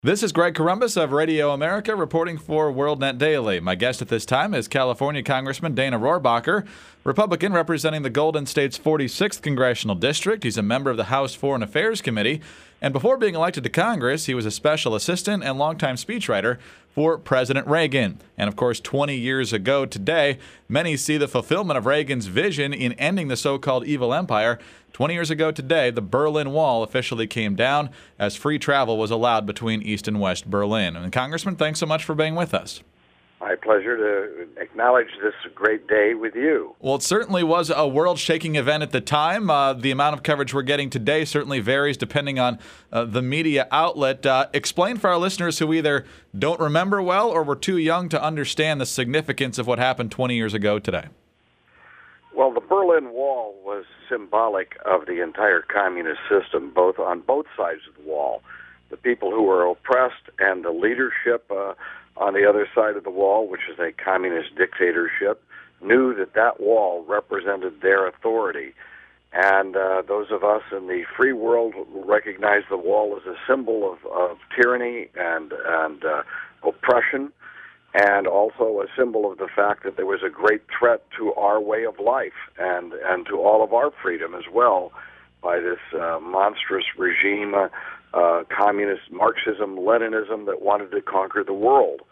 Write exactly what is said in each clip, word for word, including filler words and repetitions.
This is Greg Corombos of Radio America reporting for WorldNet Daily. My guest at this time is California Congressman Dana Rohrabacher, Republican representing the Golden State's forty-sixth Congressional District. He's a member of the House Foreign Affairs Committee, and before being elected to Congress, he was a special assistant and longtime speechwriter for President Reagan. And of course, twenty years ago today, many see the fulfillment of Reagan's vision in ending the so-called evil empire. twenty years ago today, the Berlin Wall officially came down as free travel was allowed between East and West Berlin. And Congressman, thanks so much for being with us. My pleasure to acknowledge this great day with you. Well, it certainly was a world-shaking event at the time. Uh, the amount of coverage we're getting today certainly varies depending on uh, the media outlet. Uh, explain for our listeners who either don't remember well or were too young to understand the significance of what happened twenty years ago today. Well, the Berlin Wall was symbolic of the entire communist system, both on both sides of the wall. The people who were oppressed and the leadership uh, on the other side of the wall, which is a communist dictatorship, knew that that wall represented their authority. And uh, those of us in the free world recognize the wall as a symbol of, of tyranny and, and uh, oppression, and also a symbol of the fact that there was a great threat to our way of life and, and to all of our freedom as well by this uh, monstrous regime, uh, uh, communist Marxism, Leninism that wanted to conquer the world.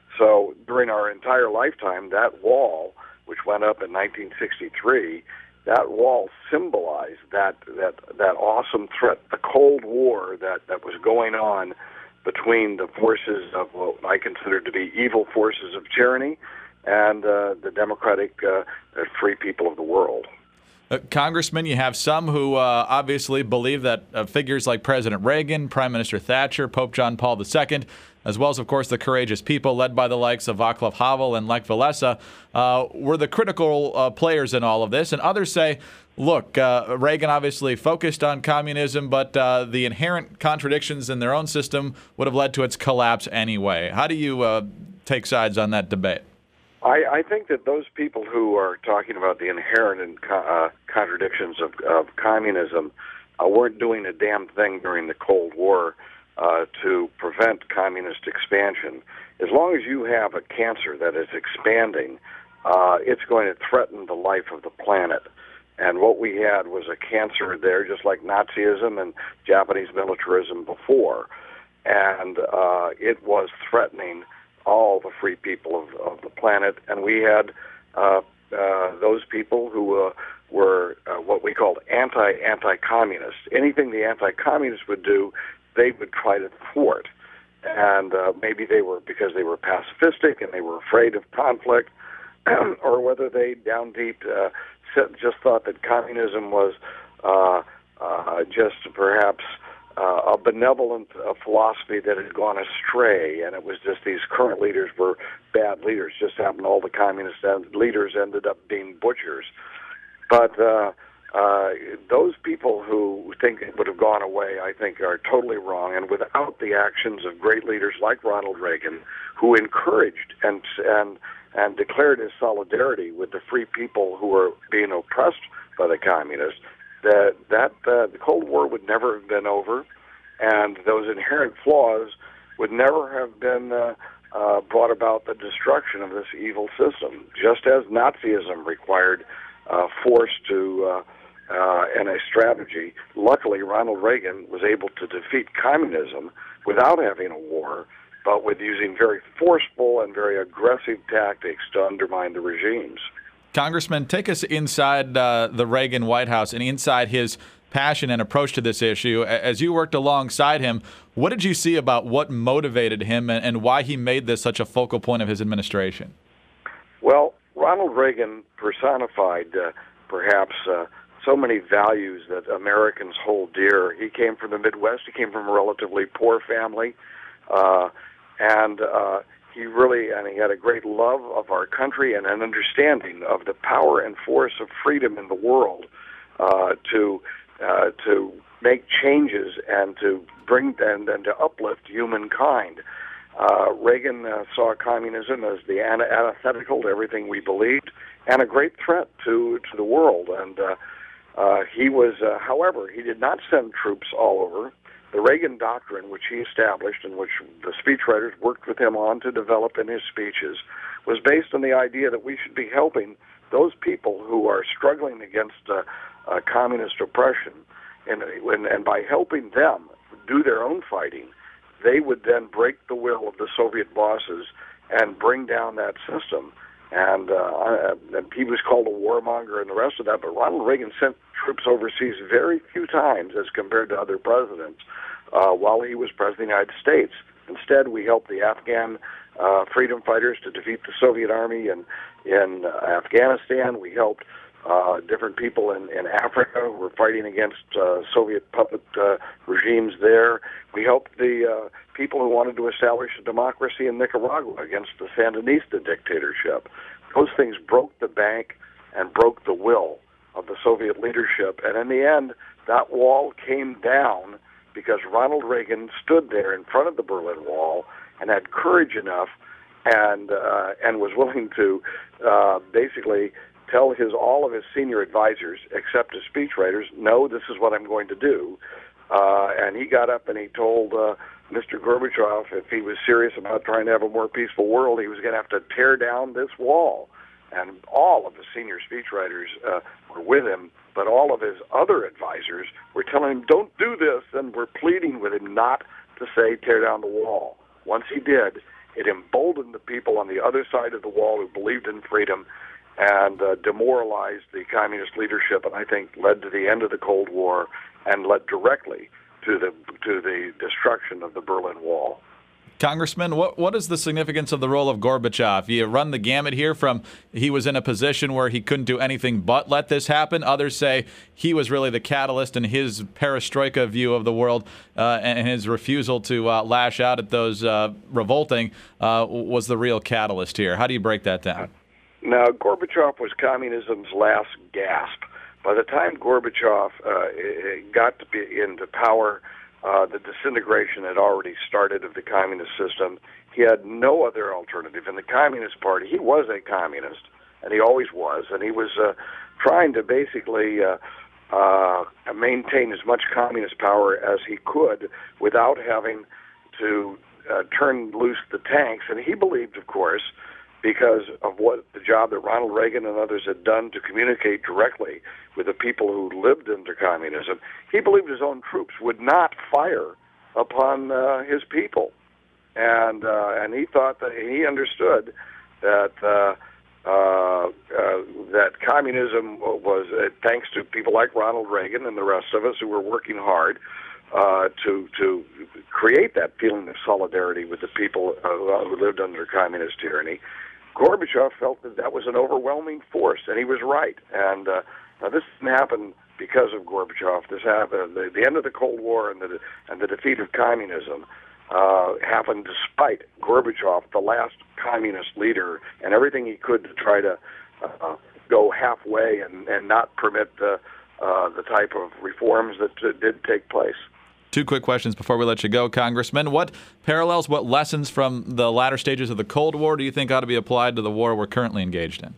So during our entire lifetime, that wall, which went up in nineteen sixty-three, that wall symbolized that, that, that awesome threat, the Cold War that, that was going on between the forces of what I consider to be evil forces of tyranny and uh, the democratic, uh, free people of the world. Uh, Congressman, you have some who uh, obviously believe that uh, figures like President Reagan, Prime Minister Thatcher, Pope John Paul the Second, as well as, of course, the courageous people led by the likes of Václav Havel and Lech Walesa, uh, were the critical uh, players in all of this. And others say, look, uh, Reagan obviously focused on communism, but uh, the inherent contradictions in their own system would have led to its collapse anyway. How do you uh, take sides on that debate? I, I think that those people who are talking about the inherent uh, contradictions of, of communism uh, weren't doing a damn thing during the Cold War uh, to prevent communist expansion. As long as you have a cancer that is expanding, uh, it's going to threaten the life of the planet. And what we had was a cancer there, just like Nazism and Japanese militarism before. And uh, it was threatening all the free people of, of the planet. And we had uh, uh, those people who uh, were uh, what we called anti-anti-communist. Anything the anti-communists would do, they would try to thwart. And uh, maybe they were because they were pacifistic and they were afraid of conflict, or whether they down deep uh, just thought that communism was uh, uh, just perhaps uh, a benevolent uh, philosophy that had gone astray, and it was just these current leaders were bad leaders. Just happened all the communist leaders ended up being butchers. But uh, uh, those people who think it would have gone away, I think, are totally wrong. And without the actions of great leaders like Ronald Reagan, who encouraged and and and declared his solidarity with the free people who were being oppressed by the communists, that that uh, the Cold War would never have been over, and those inherent flaws would never have been uh, uh, brought about the destruction of this evil system, just as Nazism required uh, force to uh, uh, and a strategy. Luckily, Ronald Reagan was able to defeat communism without having a war, but with using very forceful and very aggressive tactics to undermine the regimes. Congressman, take us inside uh, the Reagan White House and inside his passion and approach to this issue. As you worked alongside him, what did you see about what motivated him and, and why he made this such a focal point of his administration? Well, Ronald Reagan personified uh, perhaps uh, so many values that Americans hold dear. He came from the Midwest. He came from a relatively poor family. Uh, and uh, he really, and he had a great love of our country and an understanding of the power and force of freedom in the world uh, to uh, to make changes and to bring and, and to uplift humankind. Uh, Reagan uh, saw communism as the antithetical to everything we believed and a great threat to to the world. And uh, uh, he was, uh, however, he did not send troops all over. the Reagan Doctrine, which he established and which the speechwriters worked with him on to develop in his speeches, was based on the idea that we should be helping those people who are struggling against uh, uh, communist oppression, and, and, and by helping them do their own fighting, they would then break the will of the Soviet bosses and bring down that system. And, uh, and he was called a warmonger and the rest of that, but Ronald Reagan sent troops overseas very few times as compared to other presidents uh, while he was president of the United States. Instead, we helped the Afghan uh, freedom fighters to defeat the Soviet army in, in uh, Afghanistan. We helped uh, different people in, in Africa who were fighting against uh, Soviet puppet uh, regimes there. We helped the uh, people who wanted to establish a democracy in Nicaragua against the Sandinista dictatorship. Those things broke the bank and broke the will of the Soviet leadership. And in the end, that wall came down because Ronald Reagan stood there in front of the Berlin Wall and had courage enough and uh, and was willing to uh, basically tell his all of his senior advisors, except his speechwriters, no, this is what I'm going to do. Uh, and he got up and he told uh, Mister Gorbachev if he was serious about trying to have a more peaceful world, he was going to have to tear down this wall. And all of the senior speechwriters uh, were with him, but all of his other advisors were telling him, don't do this, and were pleading with him not to say tear down the wall. Once he did, it emboldened the people on the other side of the wall who believed in freedom and uh, demoralized the communist leadership, and I think led to the end of the Cold War and led directly to the to the destruction of the Berlin Wall. Congressman, what what is the significance of the role of Gorbachev? You run the gamut here from he was in a position where he couldn't do anything but let this happen. Others say he was really the catalyst, and his perestroika view of the world uh, and his refusal to uh, lash out at those uh, revolting uh, was the real catalyst here. How do you break that down? Now, Gorbachev was communism's last gasp. By the time Gorbachev uh, got to be into power, uh, the disintegration had already started of the communist system. He had no other alternative. In the Communist Party, he was a communist, and he always was, and he was uh, trying to basically uh, uh, maintain as much communist power as he could without having to uh, turn loose the tanks. And he believed, of course, because of what the job that Ronald Reagan and others had done to communicate directly with the people who lived under communism, he believed his own troops would not fire upon uh, his people. And uh, and he thought that he understood that uh, uh, uh, that communism was, uh, thanks to people like Ronald Reagan and the rest of us who were working hard uh, to to create that feeling of solidarity with the people uh, who lived under communist tyranny. Gorbachev felt that that was an overwhelming force, and he was right. And uh, now this didn't happen because of Gorbachev. This happened the, the end of the Cold War and the and the defeat of communism uh, happened despite Gorbachev, the last communist leader, and everything he could to try to uh, go halfway and, and not permit the uh, the type of reforms that uh, did take place. Two quick questions before we let you go, Congressman. What parallels, what lessons from the latter stages of the Cold War do you think ought to be applied to the war we're currently engaged in?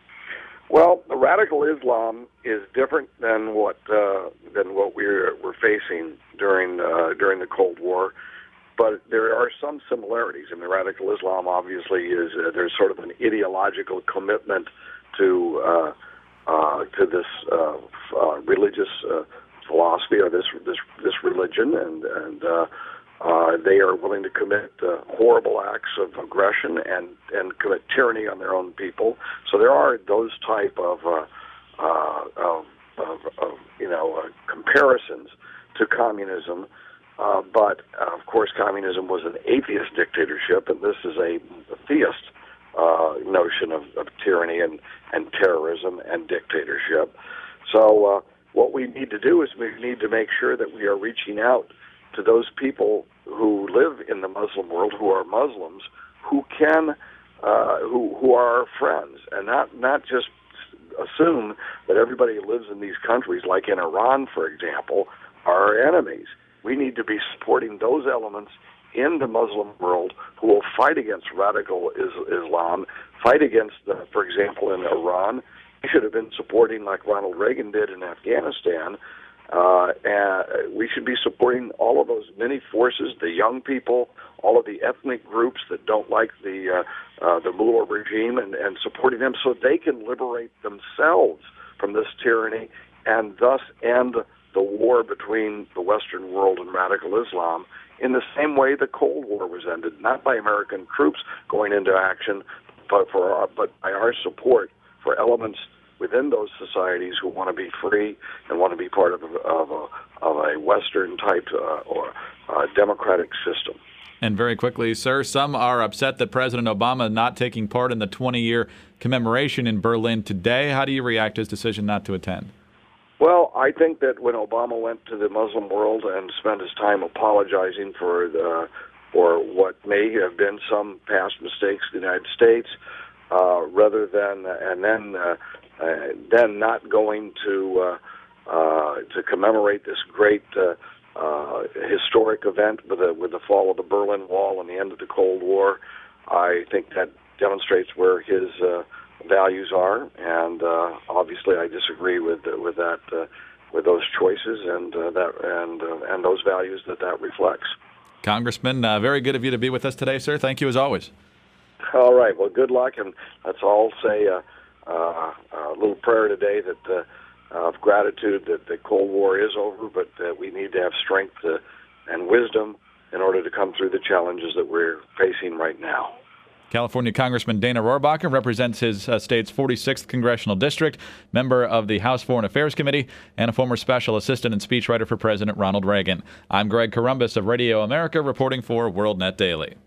Well, the radical Islam is different than what uh, than what we're we're facing during uh, during the Cold War, but there are some similarities. I mean, radical Islam obviously is uh, there's sort of an ideological commitment to uh, uh, to this uh, uh, religious Uh, philosophy or this this this religion, and and uh, uh, they are willing to commit uh, horrible acts of aggression and and commit tyranny on their own people. So there are those type of uh, uh, of, of, of you know uh, comparisons to communism, uh, but uh, of course communism was an atheist dictatorship, and this is a theist uh, notion of, of tyranny and and terrorism and dictatorship. So. Uh, What we need to do is we need to make sure that we are reaching out to those people who live in the Muslim world, who are Muslims, who can, uh, who who are our friends, and not not just assume that everybody who lives in these countries, like in Iran, for example, are our enemies. We need to be supporting those elements in the Muslim world who will fight against radical is- Islam, fight against, the, for example, in Iran. He should have been supporting, like Ronald Reagan did in Afghanistan, Uh, and we should be supporting all of those many forces, the young people, all of the ethnic groups that don't like the uh, uh, the Mullah regime, and, and supporting them so they can liberate themselves from this tyranny and thus end the war between the Western world and radical Islam in the same way the Cold War was ended, not by American troops going into action, but for our, but by our support for elements within those societies who want to be free and want to be part of a, of a, of a Western type uh, or uh, democratic system. And very quickly, sir, some are upset that President Obama is not taking part in the twenty-year commemoration in Berlin today. How do you react to his decision not to attend? Well, I think that when Obama went to the Muslim world and spent his time apologizing for the, for what may have been some past mistakes in the United States, uh, rather than and then uh, uh, then not going to uh, uh, to commemorate this great uh, uh, historic event with the with the fall of the Berlin Wall and the end of the Cold War, I think that demonstrates where his uh, values are, and uh, obviously I disagree with uh, with that uh, with those choices and uh, that and uh, and those values that that reflects. Congressman, uh, very good of you to be with us today, sir. Thank you as always. All right. Well, good luck, and let's all say uh, uh, a little prayer today that uh, of gratitude that the Cold War is over, but uh, we need to have strength uh, and wisdom in order to come through the challenges that we're facing right now. California Congressman Dana Rohrabacher represents his uh, state's forty-sixth Congressional District, member of the House Foreign Affairs Committee, and a former special assistant and speechwriter for President Ronald Reagan. I'm Greg Corombos of Radio America, reporting for WorldNet Daily.